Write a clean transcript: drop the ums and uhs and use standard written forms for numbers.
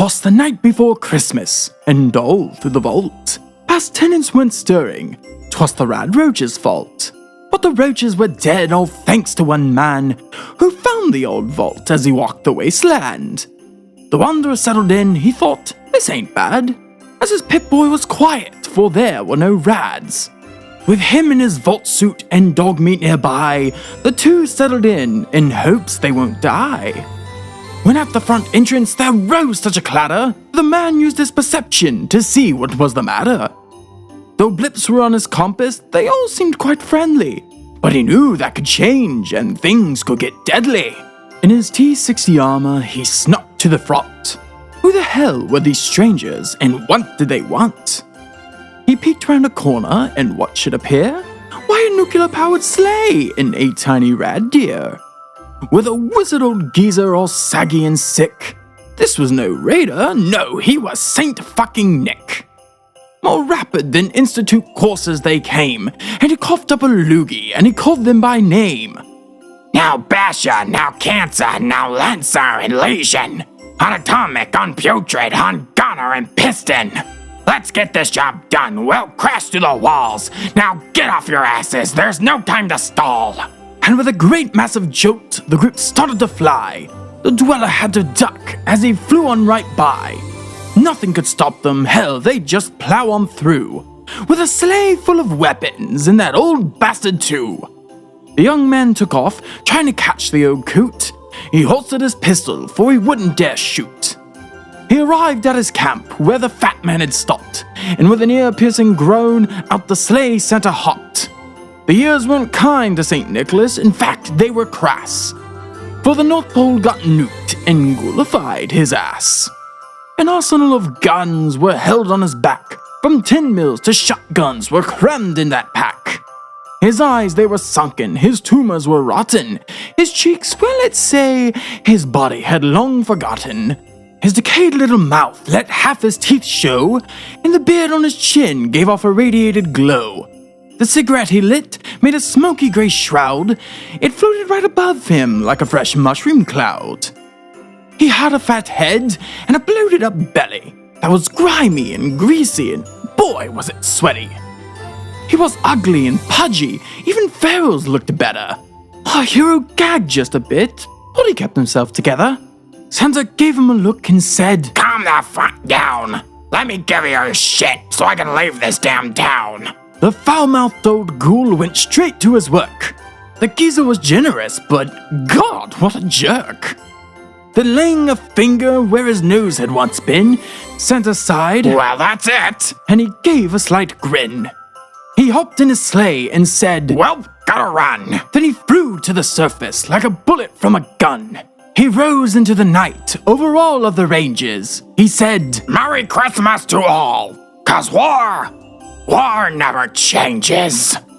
'Twas the night before Christmas, and all through the vault, past tenants went stirring. 'Twas the Rad Roach's fault. But the roaches were dead, all thanks to one man, who found the old vault as he walked the wasteland. The wanderer settled in, he thought, this ain't bad, as his Pip-Boy was quiet, for there were no rads. With him in his vault suit and dog meat nearby, the two settled in hopes they won't die. When at the front entrance there rose such a clatter, the man used his perception to see what was the matter. Though blips were on his compass, they all seemed quite friendly, but he knew that could change and things could get deadly. In his T-60 armor, he snuck to the front. Who the hell were these strangers, and what did they want? He peeked round a corner, and what should appear? Why, a nuclear-powered sleigh and a tiny rad deer. With a wizard old geezer all saggy and sick. This was no raider, no, he was Saint fucking Nick. More rapid than institute courses they came, and he coughed up a loogie, and he called them by name. Now Basher, now Cancer, now Lancer and Legion. On Atomic, on Putrid, on Gunner and Piston. Let's get this job done, we'll crash through the walls. Now get off your asses, there's no time to stall. And with a great massive jolt, the group started to fly. The dweller had to duck as he flew on right by. Nothing could stop them, hell, they'd just plow on through. With a sleigh full of weapons, and that old bastard too. The young man took off, trying to catch the old coot. He holstered his pistol, for he wouldn't dare shoot. He arrived at his camp, where the fat man had stopped, and with an ear-piercing groan, out the sleigh Santa hopped. The years weren't kind to St. Nicholas, in fact, they were crass. For the North Pole got nuked and ghoulified his ass. An arsenal of guns were held on his back. From tin mills to shotguns were crammed in that pack. His eyes, they were sunken, his tumors were rotten. His cheeks, well, let's say, his body had long forgotten. His decayed little mouth let half his teeth show, and the beard on his chin gave off a radiated glow. The cigarette he lit made a smoky gray shroud. It floated right above him like a fresh mushroom cloud. He had a fat head and a bloated up belly that was grimy and greasy, and boy was it sweaty. He was ugly and pudgy, even Pharaoh's looked better. Our hero gagged just a bit, but he kept himself together. Santa gave him a look and said, Calm the fuck down. Let me give you your shit so I can leave this damn town. The foul-mouthed old ghoul went straight to his work. The geezer was generous, but God, what a jerk. Then laying a finger where his nose had once been, Santa sighed, Well, that's it. And he gave a slight grin. He hopped in his sleigh and said, Well, gotta run. Then he flew to the surface like a bullet from a gun. He rose into the night over all of the ranges. He said, Merry Christmas to all, 'cause war never changes.